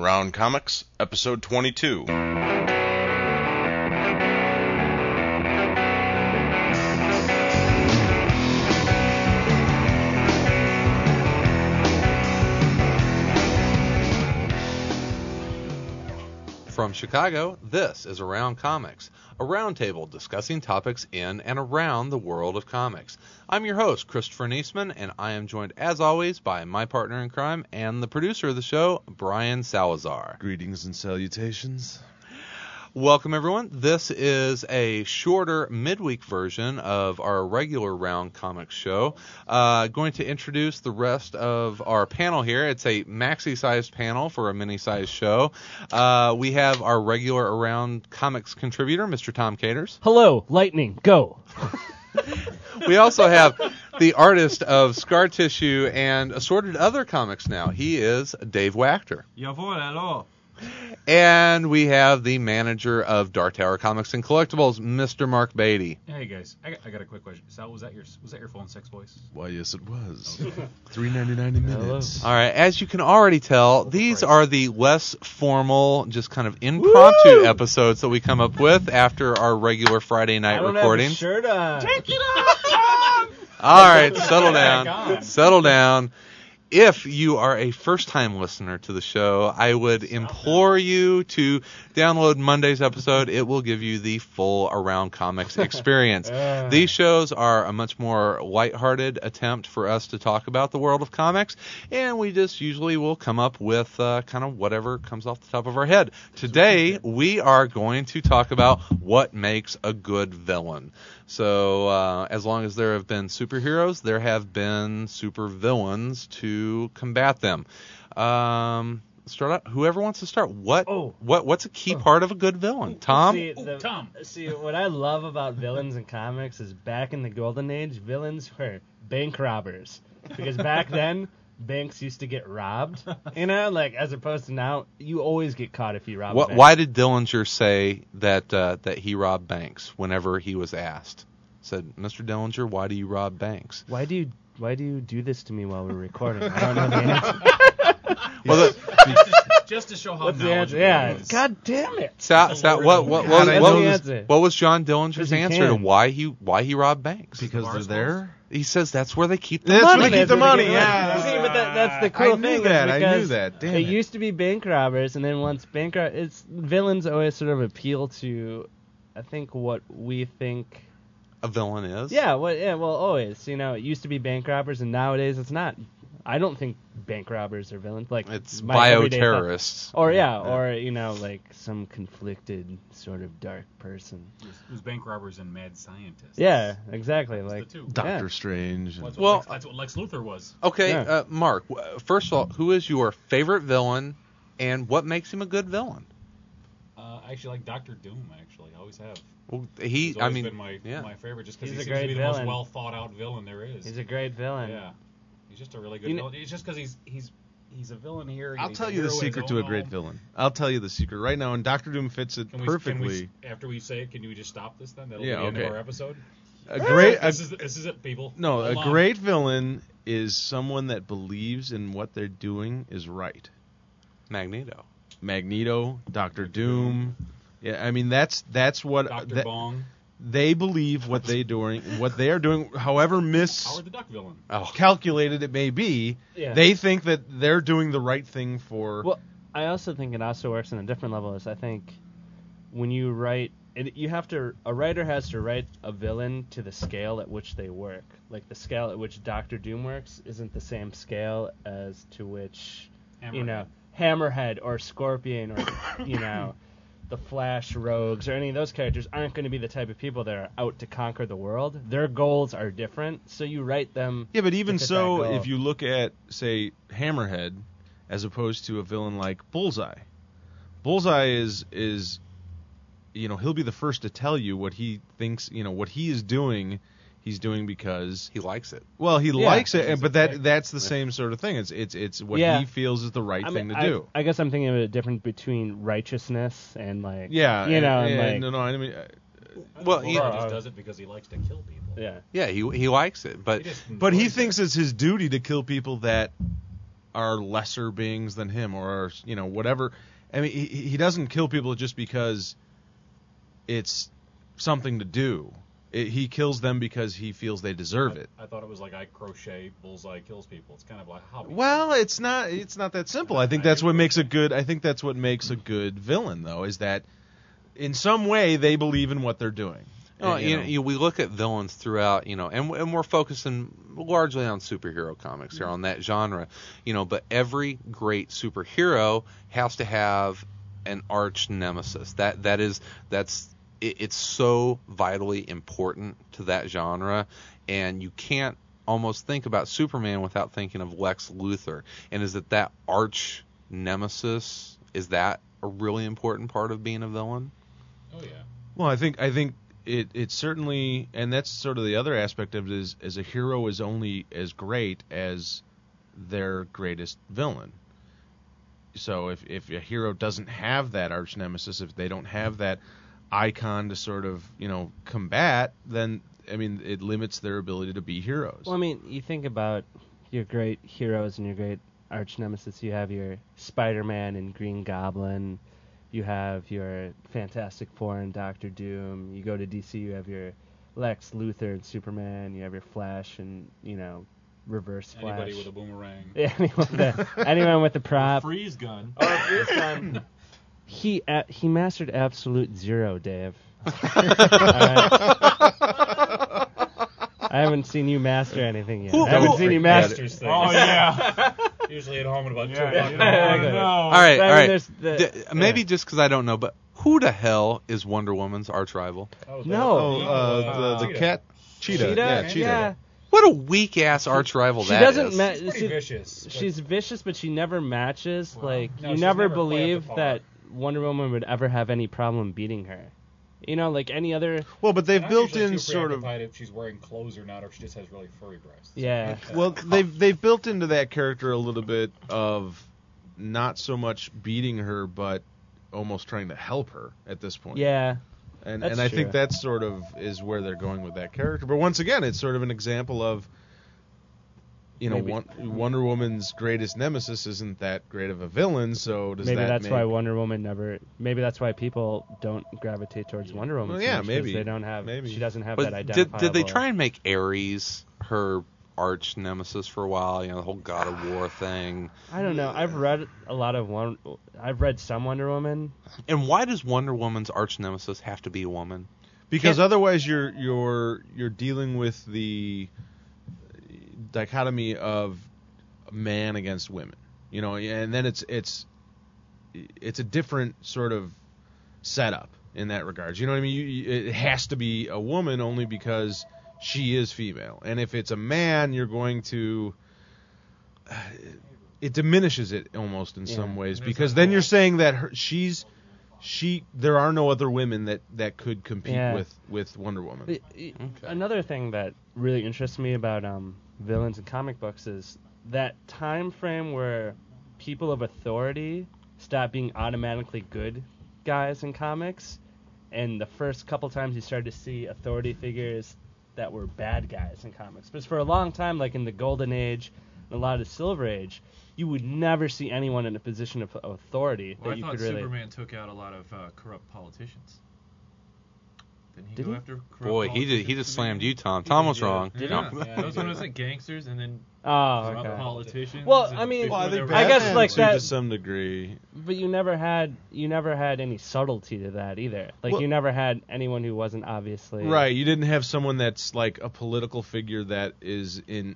Around Comics, Episode 22. From Chicago, this is Around Comics, a roundtable discussing topics in and around the world of comics. I'm your host, Christopher Niesman, and I am joined, as always, by my partner in crime and the producer of the show, Brian Salazar. Greetings and salutations. Welcome, everyone. This is a shorter midweek version of our regular Round Comics show. Going to introduce the rest of our panel here. It's a maxi-sized panel for a mini-sized show. We have our regular Around Comics contributor, Mr. Tom Caters. Hello, Lightning, go. We also have the artist of Scar Tissue and assorted other comics now. He is Dave Wachter. Jawohl, hello. And we have the manager of Dark Tower Comics and Collectibles, Mr. Mark Beatty. Hey guys, I got a quick question. Sal, was that your phone sex voice? Why, yes, it was. $3.99 a minute. All right, as you can already tell, these are the less formal, just kind of impromptu episodes that we come up with after our regular Friday night recordings. Shirt on. Take it off! All right, settle down. Settle down. If you are a first-time listener to the show, I would implore you to download Monday's episode. It will give you the full Around Comics experience. These shows are a much more lighthearted attempt for us to talk about the world of comics, and we just usually will come up with kind of whatever comes off the top of our head. Today, we are going to talk about what makes a good villain. So, as long as there have been superheroes, there have been supervillains to combat them. Start out. Whoever wants to start. What's a key part of a good villain? Tom? Tom. See, what I love about villains in comics is back in the Golden Age, villains were bank robbers. Because back then, banks used to get robbed. You know, like, as opposed to now, you always get caught if you rob a bank. Why did Dillinger say that he robbed banks whenever he was asked? Said, Mr. Dillinger, why do you rob banks? Why do you do this to me while we're recording? I don't know the answer. Well, just to show how What's the answer? Yeah. God damn it. What was John Dillinger's answer to why he robbed banks? Because they're there? He says that's where they keep the That's money. where they keep the money, yeah. See, but that's the cool thing. I knew that. Damn it it. used to be bank robbers, and then once villains always sort of appeal to, I think, what we think A villain is? Yeah, always. You know, it used to be bank robbers, and nowadays it's not. I don't think bank robbers are villains. Like, it's my everyday bioterrorists. Or you know, like some conflicted sort of dark person. Who's bank robbers and mad scientists? Yeah, exactly. That's Like the two. Doctor Strange. That's Well, what Lex Luthor was. Okay, Yeah. Mark, first of all, who is your favorite villain, and what makes him a good villain? I actually like Dr. Doom, actually. I always have. Well, He's always been my favorite, just because He's he a seems to be great the most villain. well thought out villain there is. He's a great villain. Yeah. He's just a really good villain. It's just because he's a villain here. I'll tell you the secret to a great villain. I'll tell you the secret right now, and Dr. Doom fits it perfectly. After we say it, can we just stop this then? That'll Yeah, be the end of okay. our episode. This is it, people. No, Hold a on. great villain is someone that believes in what they're doing is right. Magneto, Dr. Doom. Yeah, I mean that's what Dr. Bong. They believe what they are doing, however Howard the Duck villain. calculated it may be. Yeah. They think that they're doing the right thing for. Well, I also think it also works on a different level. Is I think when you write, a writer has to write a villain to the scale at which they work. Like the scale at which Dr. Doom works isn't the same scale as to which Hammerhead or Scorpion or the Flash Rogues or any of those characters aren't going to be the type of people that are out to conquer the world. Their goals are different, so you write them. Yeah, but even to fit so, that goal. if you look at, say, Hammerhead, as opposed to a villain like Bullseye is he'll be the first to tell you what he thinks, what he is doing. He's doing because He likes it. Well, he likes it, but that's the same sort of thing. It's what he feels is the right thing to do. I guess I'm thinking of a difference between righteousness and like Yeah, and I mean, Well, He just does it because he likes to kill people. yeah. Yeah, he likes it, but he thinks it's his duty to kill people that are lesser beings than him, or are, whatever. I mean, he doesn't kill people just because it's something to do. He kills them because he feels they deserve it. I thought it was like I crochet, Bullseye kills people. It's kind of like a hobby. Well, it's not that simple. I think that's what makes a good. I think that's what makes a good villain, though, is that in some way they believe in what they're doing. Oh, we look at villains throughout, and we're focusing largely on superhero comics here, on that genre, but every great superhero has to have an arch nemesis. It's so vitally important to that genre, and you can't almost think about Superman without thinking of Lex Luthor. And is that arch nemesis, is that a really important part of being a villain? Oh yeah. Well, I think it certainly, and that's sort of the other aspect of it, is a hero is only as great as their greatest villain. So if a hero doesn't have that arch nemesis, if they don't have that icon to sort of combat, then it limits their ability to be heroes. Well, you think about your great heroes and your great arch nemesis. You have your Spider-Man and Green Goblin. You have your Fantastic Four and Doctor Doom. You go to DC, you have your Lex Luthor and Superman. You have your Flash and Reverse Flash. Anybody with a boomerang. Yeah, anyone with a prop. Freeze gun. Oh, freeze gun. He mastered Absolute Zero, Dave. I haven't seen you master anything yet. I haven't seen you master things. Oh yeah. Usually at home at about 2 o'clock. No. All right. Maybe just because I don't know, but who the hell is Wonder Woman's arch rival? The cat Cheetah. Yeah, Cheetah. Yeah. What a weak ass arch rival that is. She's pretty vicious. She's vicious, but she never matches. No, you she's never never played believe the part. that Wonder Woman would ever have any problem beating her. Like any other. Well, but they've I'm built usually in too sort of. preoccupied if she's wearing clothes or not, or if she just has really furry breasts. Yeah. Well, they've built into that character a little bit of not so much beating her, but almost trying to help her at this point. Yeah. And That's I true. think that sort of is where they're going with that character. But once again, it's sort of an example of, Wonder Woman's greatest nemesis isn't that great of a villain, so does Maybe that that's make... why Wonder Woman never. Maybe that's why people don't gravitate towards Wonder Woman. Well, so yeah, much, 'cause maybe. they don't have. Maybe. She doesn't have But that identifiable. did they try and make Ares her arch nemesis for a while? The whole God of War thing. I don't know. I've read a lot of I've read some Wonder Woman. And why does Wonder Woman's arch nemesis have to be a woman? Because otherwise you're dealing with the dichotomy of man against women, and then it's a different sort of setup in that regard. You know what I mean? It has to be a woman only because she is female, and if it's a man, you're going to it diminishes it almost in some ways, because then you're saying that there are no other women that could compete with Wonder Woman. Another thing that really interests me about villains in comic books is that time frame where people of authority stop being automatically good guys in comics, and the first couple times you started to see authority figures that were bad guys in comics. Because for a long time, like in the Golden Age and a lot of the Silver Age, you would never see anyone in a position of authority that you could really... Superman took out a lot of corrupt politicians. Didn't he Did go he? after corrupt Boy, politicians? he just slammed you, Tom. Tom was wrong. Yeah. Yeah. Those ones like gangsters and then Oh, corrupt okay. politicians. Well, and I mean, before they were- I guess Batman like too, that- to some degree. But you never had any subtlety to that either. Like Well- you never had anyone who wasn't obviously Right, you didn't have someone that's like a political figure that isn't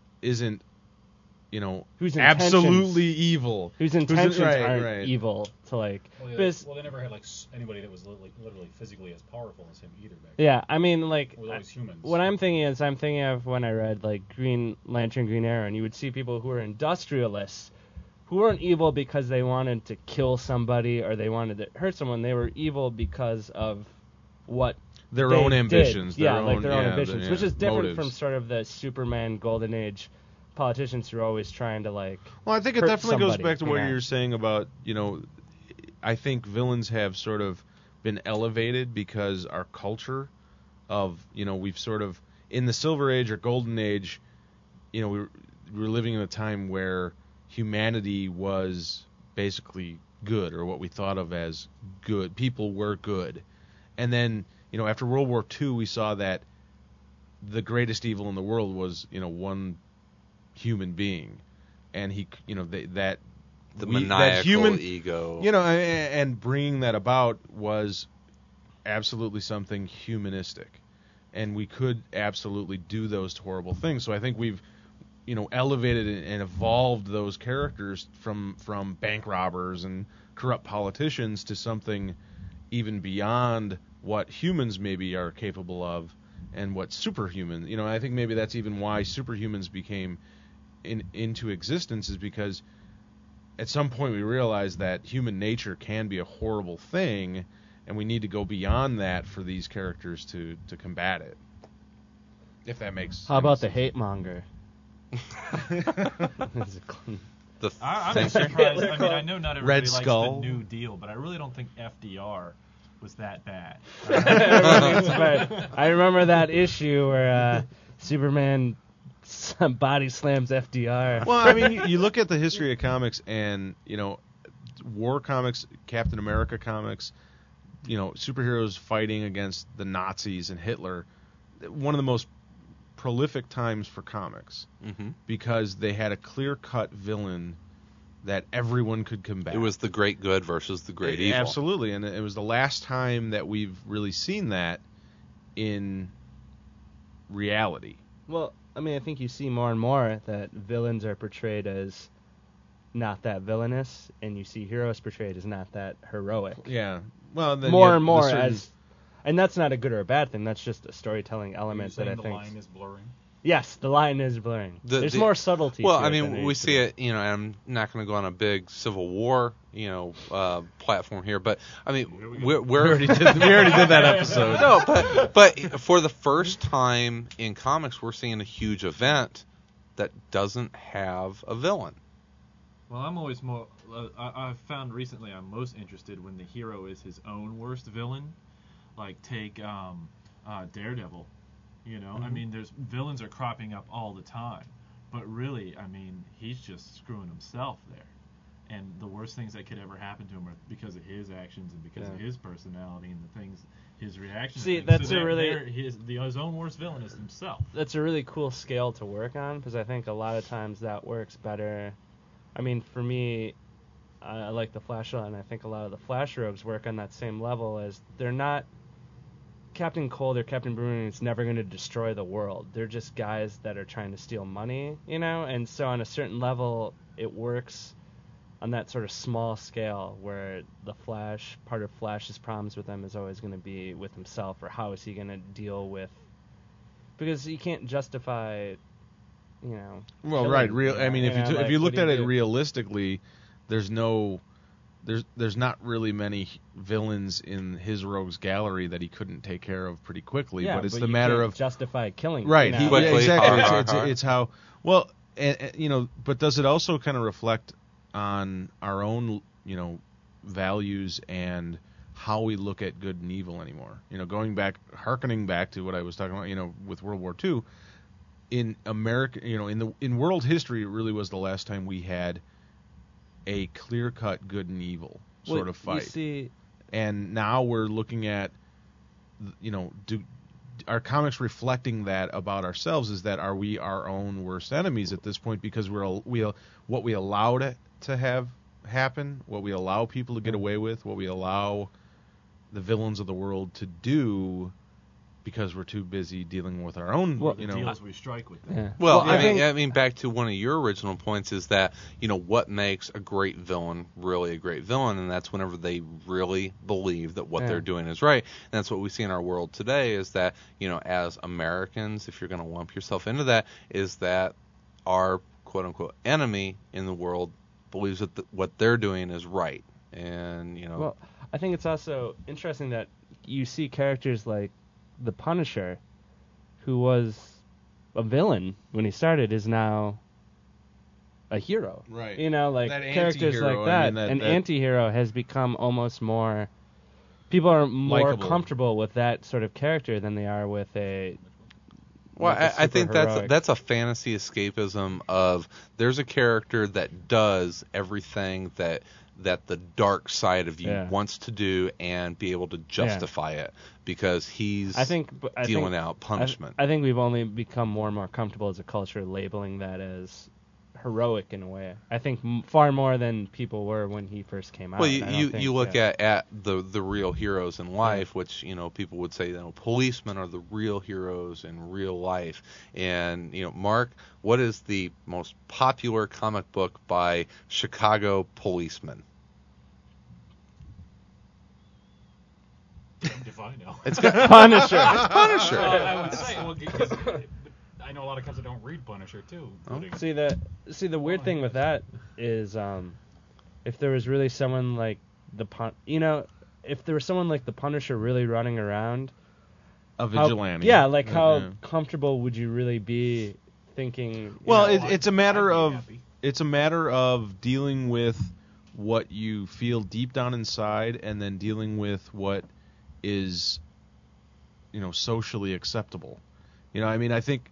Whose absolutely evil. whose intentions right, aren't right. evil to like. Well, because- they never had anybody that was literally physically as powerful as him either. Back yeah, I mean like It was always humans. what I'm thinking of when I read like Green Lantern, Green Arrow, and you would see people who were industrialists who weren't evil because they wanted to kill somebody or they wanted to hurt someone. They were evil because of what Their they own did. ambitions. Their own ambitions, which is different motives. from sort of the Superman Golden Age politicians who are always trying to like. Well, I think it hurt definitely goes somebody, back to what yeah. you're saying about, I think villains have sort of been elevated because our culture of, we've sort of, in the Silver Age or Golden Age, we were living in a time where humanity was basically good, or what we thought of as good. People were good. And then, after World War II, we saw that the greatest evil in the world was, one human being. And that maniacal ego. And bringing that about was absolutely something humanistic. And we could absolutely do those horrible things. So I think we've, elevated and evolved those characters from bank robbers and corrupt politicians to something even beyond what humans maybe are capable of, and what superhuman. I think maybe that's even why superhumans became into existence, is because at some point we realized that human nature can be a horrible thing, and we need to go beyond that for these characters to combat it. If that makes How about sense. the hate monger? I'm surprised. I mean, I know not everybody Red likes Skull. the New Deal, but I really don't think FDR was that bad. I remember that issue where Superman body slams FDR. Well, I mean, you look at the history of comics, and war comics, Captain America comics, superheroes fighting against the Nazis and Hitler. One of the most prolific times for comics, because they had a clear-cut villain that everyone could combat. It was the great good versus the great evil. Absolutely, and it was the last time that we've really seen that in reality. Well, I mean, I think you see more and more that villains are portrayed as not that villainous, and you see heroes portrayed as not that heroic. Yeah. Well, then More and more as, and that's not a good or a bad thing. That's just a storytelling element that I think. The line is blurring. Yes, the line is blurring. There's more subtlety. Well, to I it than mean, there we used to see be. it. And I'm not going to go on a big Civil War, platform here, but I mean, we already did that episode. No, but for the first time in comics, we're seeing a huge event that doesn't have a villain. Well, I'm always more. I've found recently I'm most interested when the hero is his own worst villain. Like take Daredevil. I mean, there's villains are cropping up all the time, but really, I mean, he's just screwing himself there. And the worst things that could ever happen to him are because of his actions and because of his personality and the things, his reactions. See, to that's things. a really his own worst villain is himself. That's a really cool scale to work on, because I think a lot of times that works better. I mean, for me, I like the Flash a lot, and I think a lot of the Flash rogues work on that same level, as they're not Captain Cold or Captain Boomerang is never going to destroy the world. They're just guys that are trying to steal money, and so on a certain level, it works on that sort of small scale where the Flash, part of Flash's problems with them is always going to be with himself, or how is he going to deal with, because you can't justify, Well, killing, right. I mean, if you looked at it do? realistically, there's not really many villains in his rogues gallery that he couldn't take care of pretty quickly. Yeah, but it's but the you matter can't of justify killing. right. Quickly, Exactly. It's how well, but does it also kind of reflect on our own, values and how we look at good and evil anymore? Harkening back to what I was talking about, with World War II. In America, in world history, it really was the last time we had a clear-cut good and evil sort of fight. You see, and now we're looking at, are comics reflecting that about ourselves? Is that, are we our own worst enemies at this point because what we allow to have happen, what we allow people to get away with, what we allow the villains of the world to do, because we're too busy dealing with our own, The deals we strike with them. yeah. Well, I I mean, back to one of your original points is that, what makes a great villain really a great villain, and that's whenever they really believe that what they're doing is right. And that's what we see in our world today, is that, as Americans, if you're going to lump yourself into that, is that our quote-unquote enemy in the world believes that what they're doing is right. And, Well, I think it's also interesting that you see characters like the Punisher, who was a villain when he started, is now a hero. Right. Like That characters anti-hero, like that. I mean, An that anti-hero has become almost more... People are more Likeable. comfortable with that sort of character than they are with Well, like a I think super heroic- that's a fantasy escapism of there's a character that does everything that the dark side of you Yeah. wants to do and be able to justify it because he's I think out punishment. I think we've only become more and more comfortable as a culture labeling that as heroic in a way. I think far more than people were when he first came out. Well, I don't you think- look yeah. at the real heroes in life, which people would say policemen are the real heroes in real life. And Mark, what is the most popular comic book by Chicago policemen? If I know. It's got Punisher. Punisher. Well, I would say, well, because I know a lot of kids that don't read Punisher too. including- See the weird thing with that is if there was really someone like if there was someone like the Punisher really running around, A how- vigilante. how Yeah. comfortable would you really be thinking? Well, I'd it's a matter be of happy. it's a matter of dealing with what you feel deep down inside, and then dealing with what is, socially acceptable. I mean, I think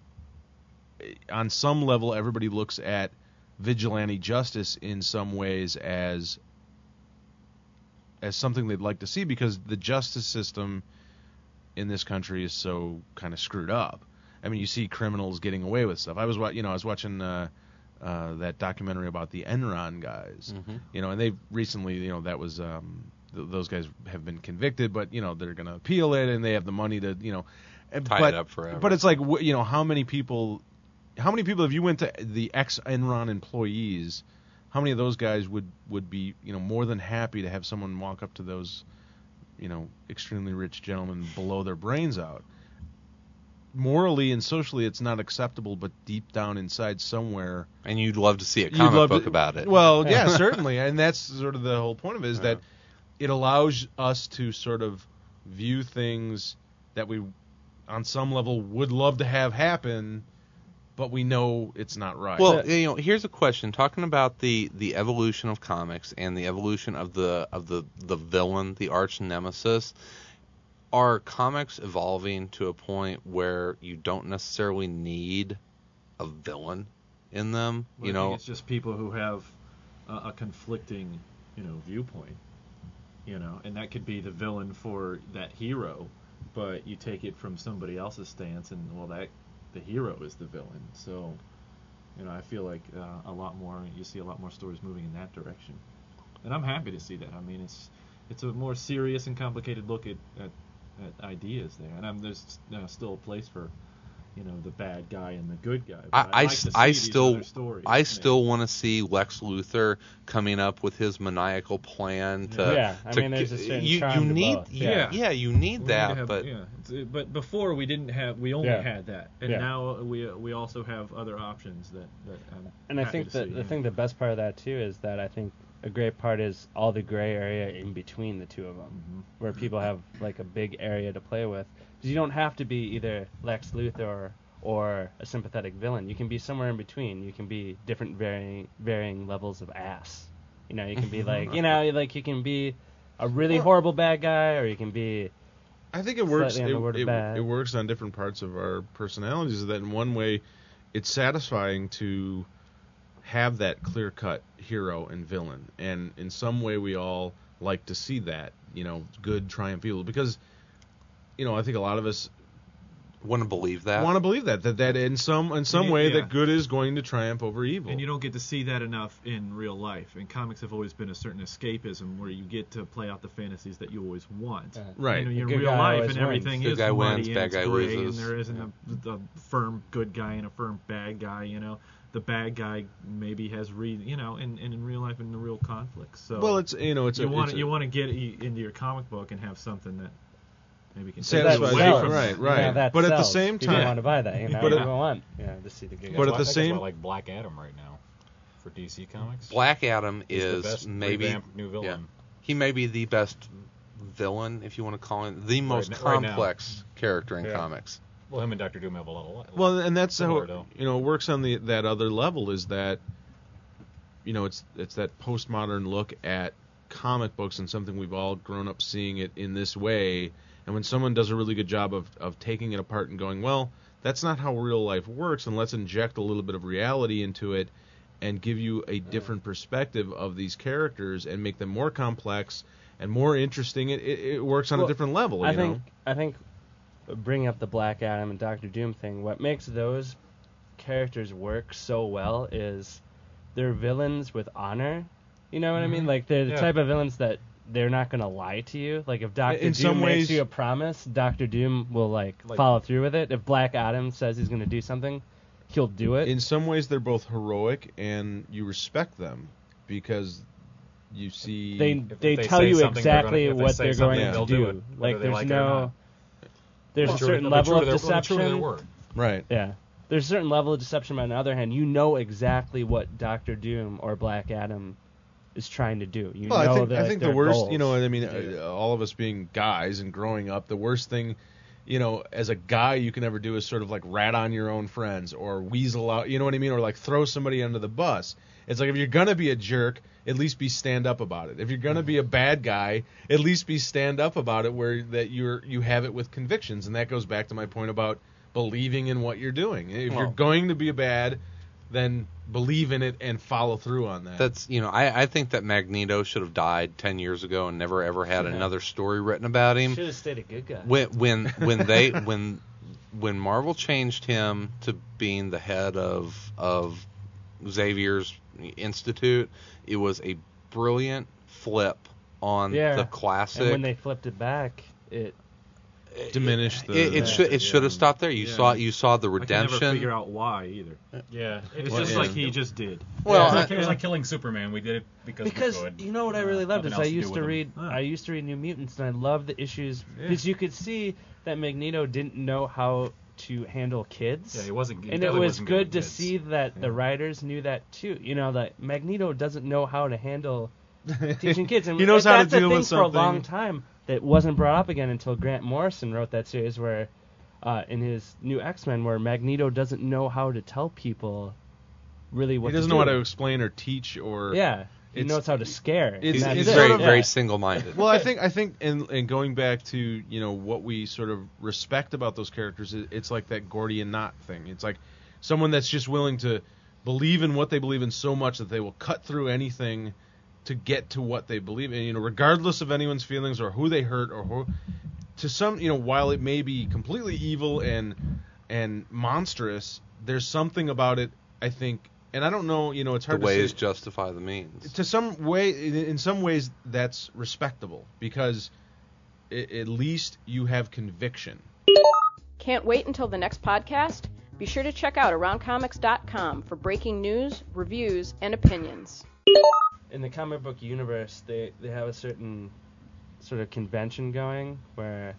on some level everybody looks at vigilante justice in some ways as something they'd like to see because the justice system in this country is so kind of screwed up. I mean, you see criminals getting away with stuff. I was watching that documentary about the Enron guys. And they recently, that was those guys have been convicted, but they're going to appeal it, and they have the money to Tie it up forever. But it's like how many people if you went to the ex-Enron employees, how many of those guys would be more than happy to have someone walk up to those extremely rich gentlemen, blow their brains out? Morally and socially, it's not acceptable, but deep down inside somewhere, and you'd love to see a you'd comic love book to- about it. Well, yeah, certainly, and that's sort of the whole point of it is that it allows us to sort of view things that we, on some level, would love to have happen, but we know it's not right. Well, here's a question: talking about the evolution of comics and the evolution of the villain, the arch nemesis. Are comics evolving to a point where you don't necessarily need a villain in them? Well, I think it's just people who have a conflicting, viewpoint, and that could be the villain for that hero, but you take it from somebody else's stance, and the hero is the villain. So, I feel like you see a lot more stories moving in that direction, and I'm happy to see that. I mean, it's a more serious and complicated look at ideas there, and there's still a place for the bad guy and the good guy. But I'd like to see these other stories I made. still want to see Lex Luthor coming up with his maniacal plan to. I mean, there's a certain you charm to need both. you We need need that, to have- but but before we didn't have, we only Yeah. had that, and Yeah. now we also have other options that I'm And I happy think to that see, I think the best part of that too is that I think a great part is all the gray area in between the two of them, where people have like a big area to play with. Because you don't have to be either Lex Luthor or a sympathetic villain. You can be somewhere in between. You can be different varying levels of ass. You can be like you can be a really horrible bad guy, or you can be. I think it works. Slightly on the word of bad. It works on different parts of our personalities. That in one way, it's satisfying to have that clear-cut hero and villain, and in some way, we all like to see that. Good triumph evil, because I think a lot of us want to believe that. want to believe that in some way that good is going to triumph over evil. And you don't get to see that enough in real life. And comics have always been a certain escapism where you get to play out the fantasies that you always want. Right. In good real guy life, always and everything wins. is Good guy muddy wins, and bad it's guy gray, loses. and there isn't a firm good guy and a firm bad guy. The bad guy maybe has and in real life, in the real conflict. So well, it's you want to get into your comic book and have something that maybe can take Satisfies you you, away from right, it. right. Yeah, that But at the sells. same People time- want to buy that. But it- People want to see the good guy. But I at the think that's same- why I like Black Adam right now for DC Comics. Black Adam He's the is best maybe revamped new villain. he may be the best villain, if you want to call him the most right now. complex character in comics. Well, him and Dr. Doom have a lot of Well, and that's how similar, it works on that other level. Is that it's that postmodern look at comic books and something we've all grown up seeing it in this way. And when someone does a really good job of taking it apart and going, well, That's not how real life works, and let's inject a little bit of reality into it and give you a different perspective of these characters and make them more complex and more interesting. It works on a different level, you know? I think bringing up the Black Adam and Doctor Doom thing, what makes those characters work so well is they're villains with honor. You know what I mean? Like, they're the type of villains that they're not going to lie to you. Like, if Doctor Doom makes you a promise, Doctor Doom will, like follow through with it. If Black Adam says he's going to do something, he'll do it. In some ways, they're both heroic, and you respect them because you see... They tell you exactly what they're going to do. Like, there's no... There's a certain level of deception. Right. Yeah. There's a certain level of deception, but on the other hand, you know exactly what Doctor Doom or Black Adam is trying to do. I think the worst, you know, I mean, all of us being guys and growing up, the worst thing, you know, as a guy you can ever do is sort of like rat on your own friends or weasel out, you know what I mean, or like throw somebody under the bus. It's like, if you're gonna be a jerk, at least be stand up about it. If you're gonna be a bad guy, at least be stand up about it, where that you have it with convictions, and that goes back to my point about believing in what you're doing. If you're going to be a bad, then believe in it and follow through on that. That's, you know, I think that Magneto should have died 10 years ago and never ever had another story written about him. Should have stayed a good guy. When Marvel changed him to being the head of Xavier's Institute, it was a brilliant flip on the classic. And when they flipped it back, it diminished it should have stopped there. You saw the redemption. I can never figure out why either. Yeah, it's just like he just did. Well, it was like killing Superman. We did it because we could. You know what I really loved is I used to read New Mutants, and I loved the issues because you could see that Magneto didn't know how to handle kids. Yeah, he wasn't. And it was good to see that the writers knew that too. You know, that Magneto doesn't know how to handle teaching kids, and he knows how to deal with something for a long time. That wasn't brought up again until Grant Morrison wrote that series where, in his new X-Men, where Magneto doesn't know how to tell people really what to do. He doesn't know how to explain or teach or... Yeah, he knows how to scare. He's very single-minded. Well, I think in going back to, you know, what we sort of respect about those characters, it's like that Gordian knot thing. It's like someone that's just willing to believe in what they believe in so much that they will cut through anything to get to what they believe in, you know, regardless of anyone's feelings or who they hurt or who, to some, you know, while it may be completely evil and monstrous, there's something about it, I think, and I don't know, you know, it's hard to say. The ways justify the means. To some way, in some ways, that's respectable because at least you have conviction. Can't wait until the next podcast? Be sure to check out AroundComics.com for breaking news, reviews, and opinions. In the comic book universe, they have a certain sort of convention going where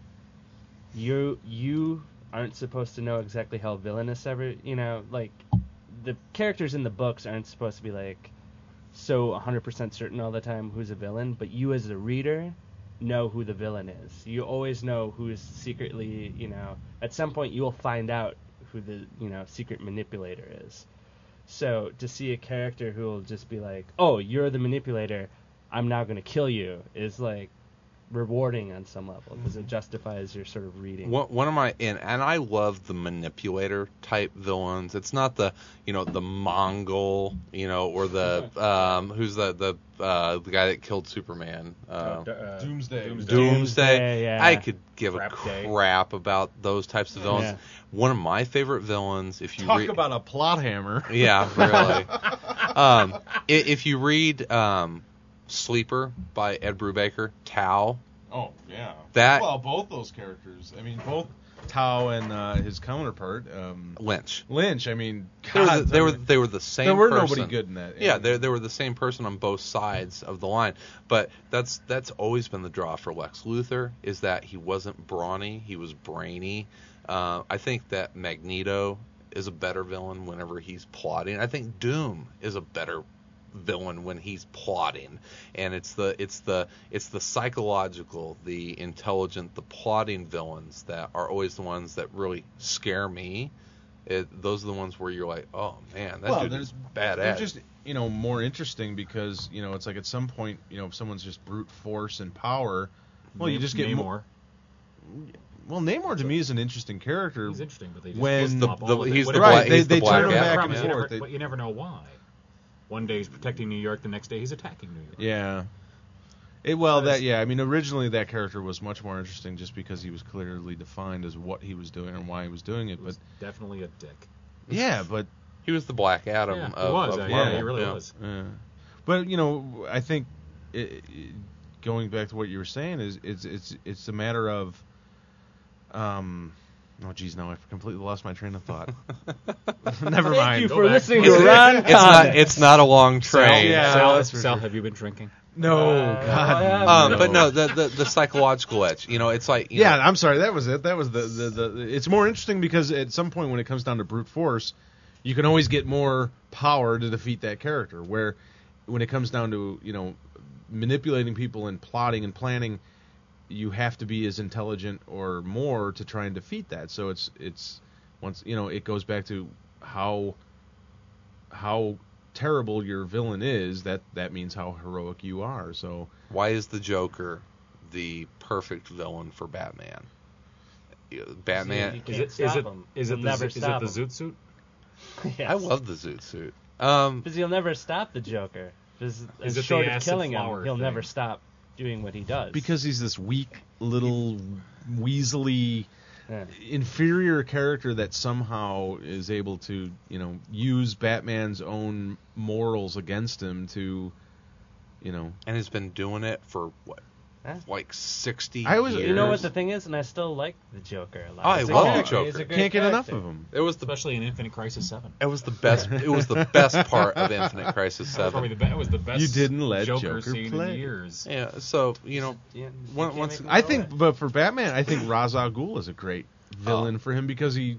you aren't supposed to know exactly how villainous you know, like, the characters in the books aren't supposed to be, like, so 100% certain all the time who's a villain, but you as a reader know who the villain is. You always know who's secretly, you know, at some point you will find out who the, you know, secret manipulator is. So to see a character who will just be like, oh, you're the manipulator, I'm now going to kill you, is like rewarding on some level because it justifies your sort of reading. One of my and I love the manipulator type villains. It's not the, you know, the Mongol, you know, or the who's the guy that killed Superman. Doomsday. Yeah. I could give a crap about those types of villains. Yeah. One of my favorite villains, if you talk about a plot hammer. Yeah, really. If you read Sleeper by Ed Brubaker, Tau. Oh yeah. Well, both those characters. I mean, both Tau and his counterpart, Lynch. I mean, God, they were the same. There were person. nobody good in that. Yeah, they were the same person on both sides of the line. But that's always been the draw for Lex Luthor, is that he wasn't brawny, he was brainy. I think that Magneto is a better villain whenever he's plotting. I think Doom is a better villain when he's plotting, and it's the psychological, the intelligent, the plotting villains that are always the ones that really scare me. Those are the ones where you're like, oh man, that dude is badass. They're just, you know, more interesting because, you know, it's like at some point, you know, if someone's just brute force and power, well, you just get more. Well, Namor to me is an interesting character. He's interesting, but they just When- twist him up all he's the the way. black- he's they the black turn him Adam. back Problem and is forth. but you never know why. One day he's protecting New York, the next day he's attacking New York. Yeah. I mean, originally that character was much more interesting just because he was clearly defined as what he was doing and why he was doing it. He was But definitely a dick. yeah, but He was the Black Adam Yeah, of, he was. of Yeah, Marvel. he really yeah. was. but I think going back to what you were saying is it's a matter of oh geez, now I've completely lost my train of thought. Never Thank mind. you Go for back. listening to Ron It's not a long train. Yeah, Sal, that's for Sal, sure. have you been drinking? No, God. But no, the psychological edge. It's like you know, I'm sorry. That was it. That was the. It's more interesting because at some point when it comes down to brute force, you can always get more power to defeat that character. Where when it comes down to manipulating people and plotting and planning, you have to be as intelligent or more to try and defeat that. So it's once it goes back to how terrible your villain is. That means how heroic you are. So why is the Joker the perfect villain for Batman? Batman. Is it the Zoot suit? Yes. I love the Zoot suit. Because he'll never stop the Joker. Is As it short the of acid killing him, flower he'll thing? never stop doing what he does. because he's this weak little weaselly Yeah. inferior character that somehow is able to, use Batman's own morals against him to, and has been doing it for what, Huh? like 60 I was- years. You know what the thing is, and I still like the Joker a lot. I He's a love the character. Joker. He's a great can't get enough character. of him. It was the Especially in Infinite Crisis 7. it was the best. It was the best part of Infinite Crisis That was probably 7. it was the best You didn't let Joker Joker scene play. in years. Yeah. So Yeah, Once- you can't once- make I him think, go but for Batman, I think Ra's al Ghul is a great villain for him because he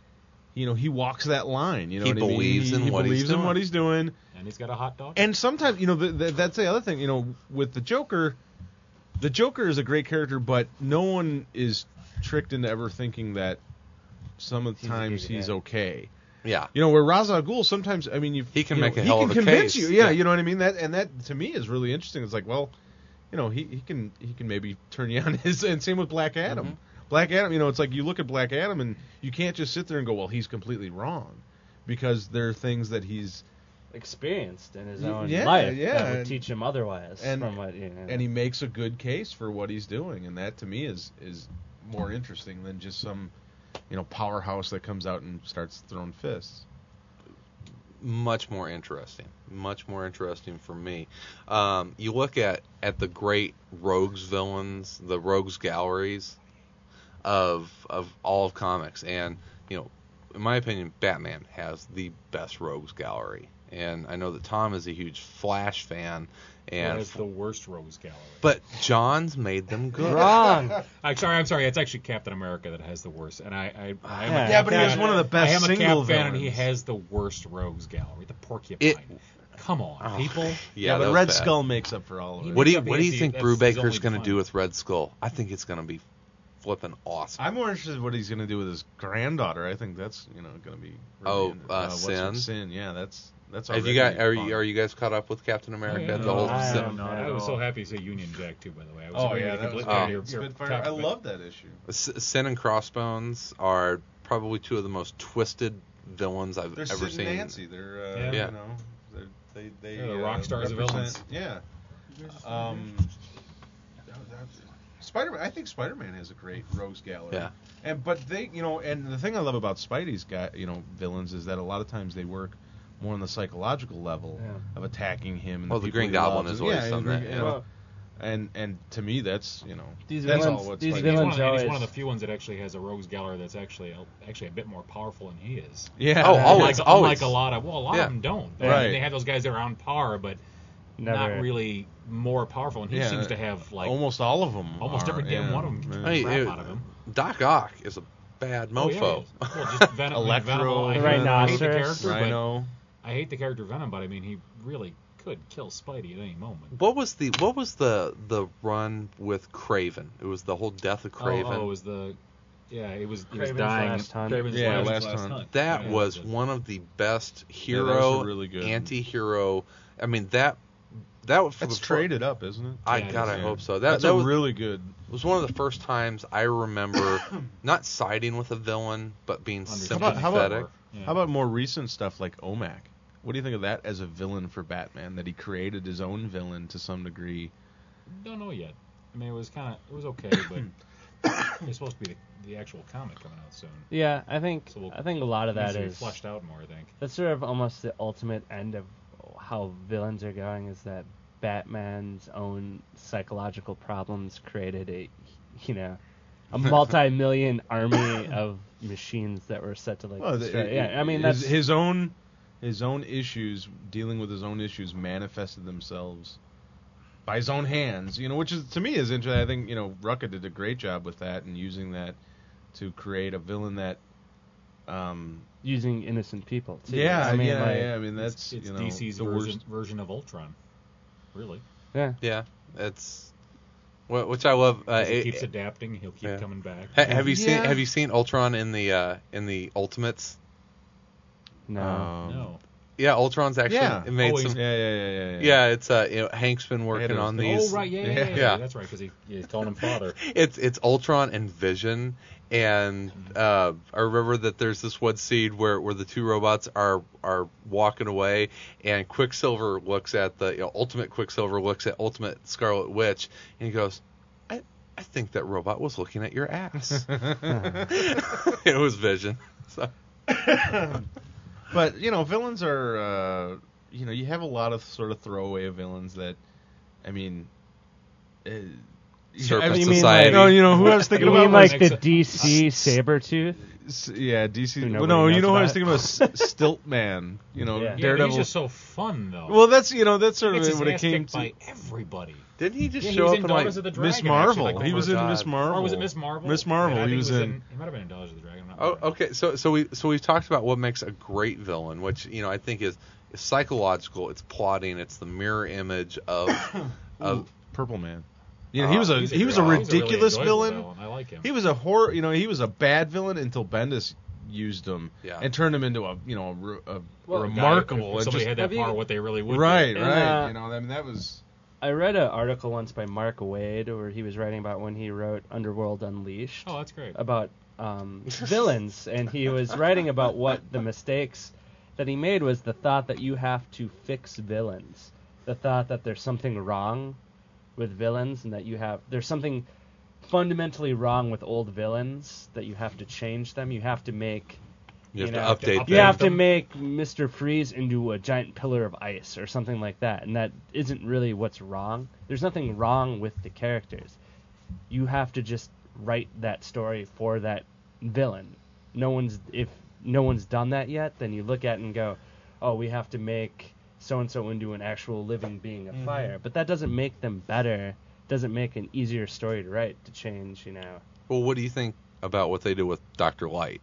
walks that line. You know He what I mean? believes in he what he's believes in doing. what he's doing. And he's got a hot dog. And sometimes, that's the other thing. With the Joker is a great character, but no one is tricked into ever thinking that some of the He's a times good he's guy. okay. yeah. Where Ra's al Ghul sometimes, I mean, He can make a hell he of a can convince case. you. Yeah, Yeah. you know what I mean. That to me is really interesting. It's like, well, he can maybe turn you on his. And same with Black Adam. Mm-hmm. Black Adam, it's like you look at Black Adam and you can't just sit there and go, well, he's completely wrong, because there are things that he's experienced in his Y- own yeah, life yeah, that would and- teach him otherwise. and- from what and he makes a good case for what he's doing, and that to me is more interesting than just some powerhouse that comes out and starts throwing fists. Much more interesting for me. You look at the great rogues villains, the rogues galleries of all of comics, and in my opinion, Batman has the best rogues gallery. And I know that Tom is a huge Flash fan, and It's the worst Rose Gallery. but John's made them good. wrong. I'm sorry. It's actually Captain America that has the worst. And I am Yeah, a Yeah, but he Cap has fan. one of the best I am a single Cap fan, and he villains. has the worst Rogues Gallery. The Porcupine. Come on, people. Yeah, but that was Red bad. Skull makes up for all of it. What do you That's think his Brubaker's only going to fun. do with Red Skull? I think it's going to be flipping awesome. I'm more interested in what he's going to do with his granddaughter. I think that's going to be. Oh, what's her- Sin? Sin, yeah, that's. Have you guys are you guys caught up with Captain America? Yeah, The whole I Sin- don't know. I was so happy to say Union Jack too. By the way, I was Oh hoping yeah, you that could was look at great. your Spitfire. top I pick. love that issue. Sin and Crossbones are probably two of the most twisted villains I've They're ever Sid and seen. Nancy. They're Yeah. they They're the rock stars of represent- villains. Yeah. Spider-Man. I think Spider-Man has a great rogues gallery. Yeah. But they, and the thing I love about Spidey's villains is that a lot of times they work more on the psychological level of attacking him. And Well, the Green Goblin has always done that, yeah. Well, And to me, that's These that's villains- all what's these Spidey. villains He's one always- of the few ones that actually has a Rogues Gallery that's actually a bit more powerful than he is. Yeah. Oh, always. Unlike a lot of Yeah. them don't. Right. They have those guys that are on par, but Never. not really more powerful. And he Yeah. seems to have like almost all of them. almost every damn one of them can Hey, crap out of him. Doc Ock is a bad Oh, yeah. mofo. Well, just Venom. Electro, I The hate Rhinoceros. the character, but Rhino. I hate the character Venom, but I mean, he really could kill Spidey at any moment. What was the run with Craven? It was the whole death of Craven. Oh, it was the. Yeah, he was Craven's dying. Last Hunt. Craven's Yeah, last Last Hunt. That Yeah, was the- one of the best Yeah, hero, those were really good. anti-hero. I mean, that that was That's traded up, isn't it? I Yeah, God, I yeah. hope so. That's that a was, really good. was one of the first times I remember not siding with a villain, but being sympathetic. How about more recent stuff like OMAC? What do you think of that as a villain for Batman? That he created his own villain to some degree. Don't know yet. I mean, it was okay, but it's supposed to be the actual comic coming out soon. Yeah, I think So a lot of It needs that to be is fleshed out more, I think. that's sort of almost the ultimate end of how villains are going, is that Batman's own psychological problems created a multi-million army of machines that were set to destroy. I mean that's his own issues, dealing with his own issues, manifested themselves by his own hands. Which is, to me, is interesting. I think Rucka did a great job with that and using that to create a villain that. Using innocent people too. Yeah, I mean, I mean that's It's the DC's worst. version of Ultron. Really. Yeah. Yeah, it's which I love. He keeps adapting. He'll keep coming back. Have you seen Ultron in the Ultimates? No. No. Yeah, Ultron's actually Yeah. made Oh, he's- some. Yeah. Yeah, it's Hank's been working those on things. these. Oh, right. Yeah. Yeah. That's right, because he's calling him father. It's Ultron and Vision, and I remember that there's this one scene where the two robots are walking away, and Quicksilver looks at Ultimate Quicksilver looks at Ultimate Scarlet Witch, and he goes, I think that robot was looking at your ass. It was Vision. So. But villains are you have a lot of sort of throwaway villains that, I mean. Serpent You mean Society. Who I was thinking You about mean like was, the DC Sabretooth? yeah, DC. Who Well, nobody no, knows who I about. was thinking about? Stiltman. Yeah. Yeah, but Daredevil. he's just so fun, though. Well, that's that's sort of Gets his what it ass came kicked to. by everybody. Didn't he just Yeah, he show was up in in Daughters of the Dragon. Miss actually, Marvel. like the He was first- in Miss Marvel. Or was it Miss Marvel? Miss Marvel. Yeah, I He think was he in. He might have been in Daughters of the Dragon. I'm not Oh, remembering. okay. So we've talked about what makes a great villain, which I think is psychological. It's plotting. It's the mirror image of Purple Man. He was a He's ridiculous really villain. enjoyable I like him. He was a horror. He was a bad villain until Bendis used him and turned him into a remarkable. If and somebody just, had that power, what they really would. be. right. And, I mean that was. I read an article once by Mark Waid where he was writing about when he wrote Underworld Unleashed. Oh, that's great. About villains, and he was writing about what the mistakes that he made was the thought that you have to fix villains, the thought that there's something wrong with villains, and that there's something fundamentally wrong with old villains, that you have to change them. You have to make you have to update you them. have to make Mr. Freeze into a giant pillar of ice or something like that, and that isn't really what's wrong. There's nothing wrong with the characters. You have to just write that story for that villain. If no one's done that yet, then you look at it and go, oh, we have to make so-and-so into an actual living being of fire. But that doesn't make them better, doesn't make an easier story to write, to change, Well, what do you think about what they do with Dr. Light?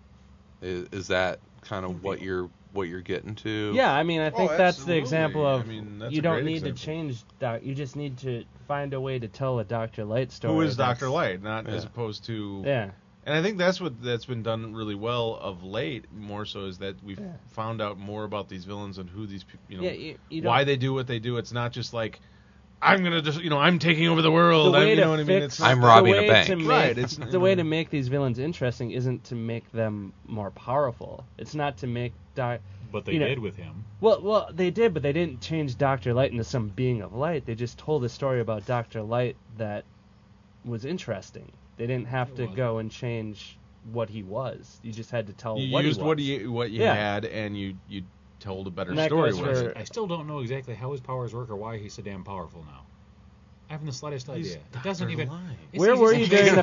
Is that kind of what you're getting to? Yeah, I mean, I think that's the absolutely. example of I mean, that's you a don't great need to example. change you just need to find a way to tell a Dr. Light story. Who is that's- Dr. Light? Not as opposed to. Yeah. And I think that's been done really well of late. More so is that we've found out more about these villains and who these people, you why they do what they do. It's not just like I'm gonna just, I'm taking over the world. The way you to know what I mean? fix- It's I'm robbing the a way bank. to make- Right, it's- the way to make these villains interesting isn't to make them more powerful. It's not to make But they did with him. Well, they did, but they didn't change Dr. Light into some being of light. They just told a story about Dr. Light that was interesting. They didn't have to go and change what he was. You just had to tell you what used he was. what you had, and you told a better And that story goes with for- it. I still don't know exactly how his powers work or why he's so damn powerful now. I haven't the slightest idea. It doesn't even. Where were you during the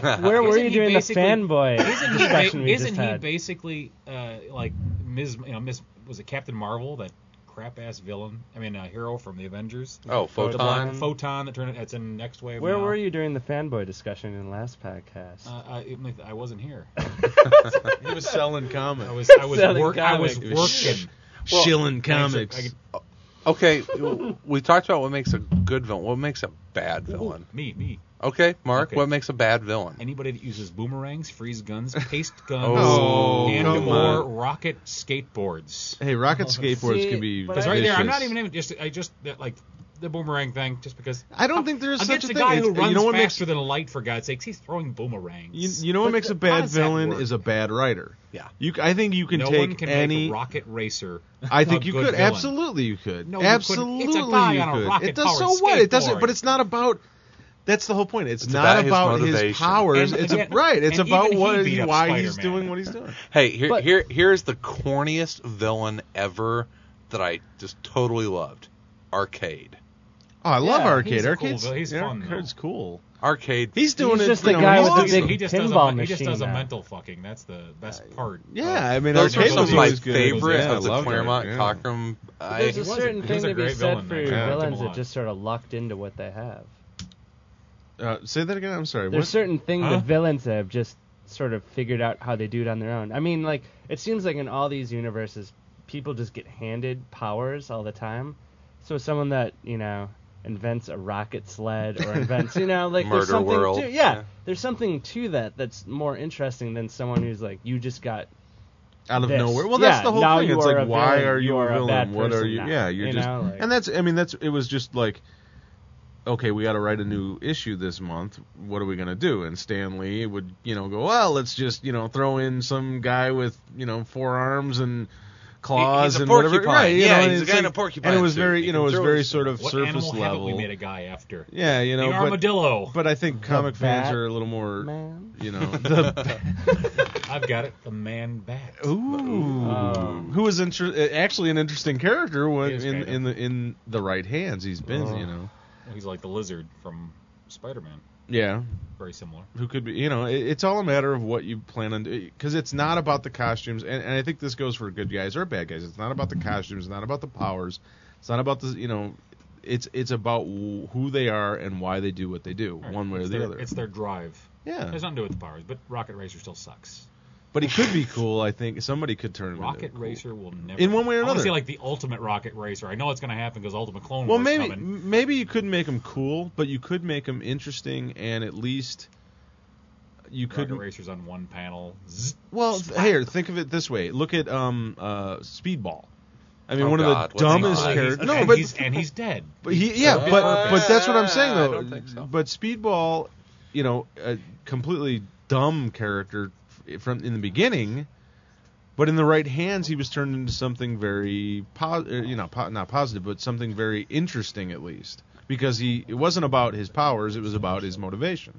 fanboy discussion we Isn't just he had? basically like Miss was it Captain Marvel, that crap ass villain? I mean, a hero from the Avengers. Oh, The black Photon. Photon that turned it's in Next Wave. Where now. were you during the fanboy discussion in the last podcast? I wasn't here. He was selling comics. I was Selling working. Shilling comics. Okay, we talked about what makes a good villain. What makes a bad villain? Me. Okay, Mark, Okay. what makes a bad villain? Anybody that uses boomerangs, freeze guns, paste guns, Oh, and come or on. rocket skateboards. Hey, rocket skateboards See, can be but Because I- right there, I'm vicious. not even the boomerang thing just because. I don't think there's such against a a thing. guy who It's- runs you know what faster makes than light, for God's sakes. He's throwing boomerangs. you know what makes a how bad does that villain work? is a bad writer. Yeah. I think you can no take one can any. make a rocket racer. I think a you good could. villain. Absolutely, you could. No, you absolutely, couldn't. It's a guy you on a could. rocket It does so powered what? It doesn't. skateboard. But it's not about. That's the whole point. It's It's not about his his motivation. powers. And It's again- right. It's and about even what he beat up why he's Spider-Man. doing what he's doing. Hey, But- here's the corniest villain ever that I just totally loved. Arcade. Oh, I love Yeah, Arcade. he's a cool Arcade's villain. He's fun, though. Arcade's cool. Arcade. He's doing He's it. just you the know, guy he's with the awesome. big He just pinball does a machine now. mental fucking. That's the best part. Yeah, I mean, Those are Arcade some was of my always good. favorite Yeah, I of the loved Claremont it, yeah. Cockrum. There's a was a- certain he thing was a to be great said villain, for man. Yeah. I liked him a villains that lot. just sort of lucked into what they have. Say that again. I'm sorry. There's What? certain things Huh? that villains have just sort of figured out how they do it on their own. I mean, like, it seems like in all these universes, people just get handed powers all the time. So someone that, invents a rocket sled or invents, like, there's Murder something World. to, Yeah. there's something to that that's more interesting than someone who's like, you just got Out of this. nowhere. Well, Yeah, that's the whole now thing. you It's are like, a why villain. are you You are a a villain? bad What are person you? now, Yeah, you're you just. know, like- And that's. It was just like, okay, we got to write a new issue this month. What are we gonna do? And Stan Lee would, go, well, let's just, throw in some guy with, 4 arms and claws He's a and whatever. porcupine. Right? Yeah, and he's a it's guy in like- a porcupine And it was suit. very, He it can was throw very his- sort of What surface animal haven't level. we made a guy after? Yeah, The but armadillo. but I think comic fans bat are a little more, man. I've got it. The man bat. Ooh, who was actually an interesting character when He is in kind of. in the right hands. He's been, He's like the lizard from Spider-Man. yeah. Very similar. Who could be, it's all a matter of what you plan on doing. Because it's not about the costumes, and I think this goes for good guys or bad guys. It's not about the costumes, it's not about the powers, it's not about the, it's about who they are and why they do what they do, Right. one way It's or the their- other. It's their drive. Yeah, There's nothing to do with the powers, but Rocket Racer still sucks. but he could be cool. I think somebody could turn him Rocket into cool. Racer will never. In one way or I want another. to see like the ultimate Rocket Racer. I know it's going to happen because Ultimate Clone Well, Wars coming. maybe you couldn't make him cool, but you could make him interesting, and at least you could. Rocket Racer's on one panel. Zzz. Well, here, think of it this way. Look at Speedball. I mean, Oh, one God, of the what's dumbest he- characters. and No, he's dead. but but that's what I'm saying I though. don't think so. But Speedball, a completely dumb character from in the beginning, but in the right hands, he was turned into something very not positive, but something very interesting at least, because it wasn't about his powers, it was about his motivation.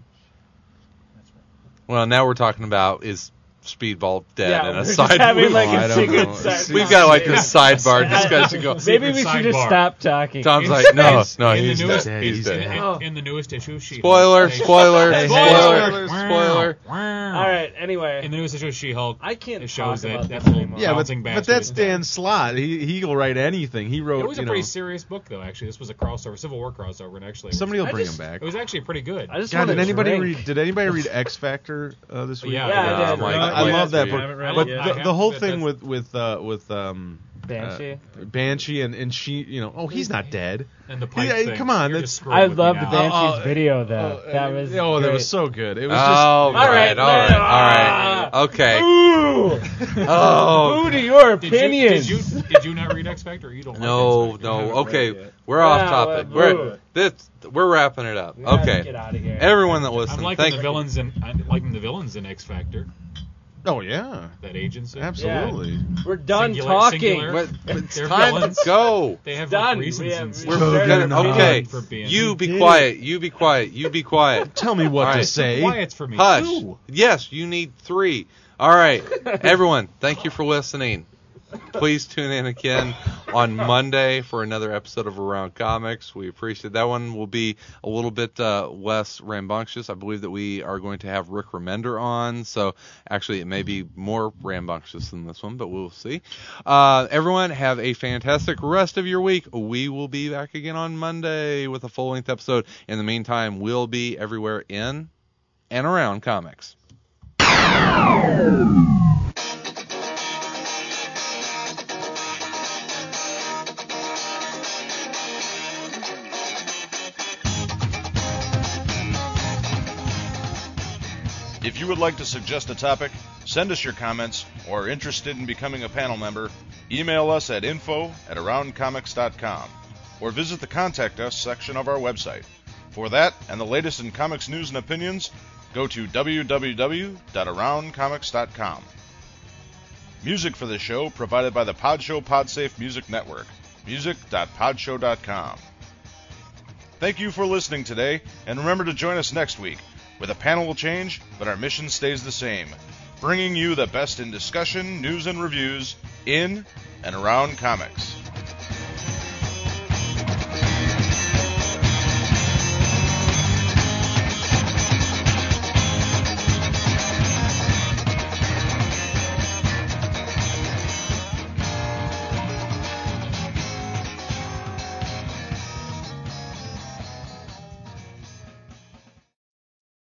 Well, now we're talking about is Speedball dead Yeah, in a we're just side. having, like, I a don't secret know. side- We've got like this sidebar discussion going. Maybe we Secret should just sidebar. stop talking. Tom's like, no, In the he's newest- dead. He's he's dead. In the newest issue, Spoiler, spoiler, Hey, spoiler, hey. spoiler. All right. Anyway, In the newest issue of She-Hulk, I can't it shows talk about that this little anymore. Yeah, bouncing back but to that's his Dan death. Slott. He'll write anything. He wrote. It was a pretty serious book, though. Actually, this was a crossover, Civil War crossover, and actually, Somebody will I bring just- him back. it was actually pretty good. I just God, want did to anybody drink. read X Factor this week? Yeah, Yeah, I did. Mike, I love that I book. haven't read it But yet. I the whole have, thing but with Banshee. Banshee and she, he's not dead. And the pipe Yeah, thing. come on, You're that's- just screwing I with me loved now. Banshee's video though. That was that great. was so good. It was All just right, all right, all right. Okay. Ooh, Oh, ooh to your Did opinions. you not read X Factor? You don't no, like X Factor? no. haven't read Okay, it yet. we're off Yeah, topic. well, We're wrapping it up. We gotta Okay. Get out of here. Everyone that listens, I'm liking thank the villains in X Factor. oh yeah, That agency. absolutely. We're done Singular- talking. singular. But it's They're time villains. to go. They have Done. like, reasons We have- and we stuff. We're Good gonna, enough. okay. For being- You be did quiet. You be quiet. You be quiet. Tell me what All to right. say. Quiet's for me Hush. too. Yes, you need 3. All right, everyone. Thank you for listening. Please tune in again on Monday for another episode of Around Comics. We appreciate that one. Will be a little bit less rambunctious. I believe that we are going to have Rick Remender on, so actually it may be more rambunctious than this one, but we'll see. Everyone, have a fantastic rest of your week. We will be back again on Monday with a full-length episode. In the meantime, we'll be everywhere in and around comics. If you would like to suggest a topic, send us your comments, or are interested in becoming a panel member, email us at info@aroundcomics.com or visit the Contact Us section of our website. For that and the latest in comics news and opinions, go to www.aroundcomics.com. Music for the show provided by the Podshow Podsafe Music Network. music.podshow.com. Thank you for listening today, and remember to join us next week, where the panel will change, but our mission stays the same, bringing you the best in discussion, news, and reviews in and around comics.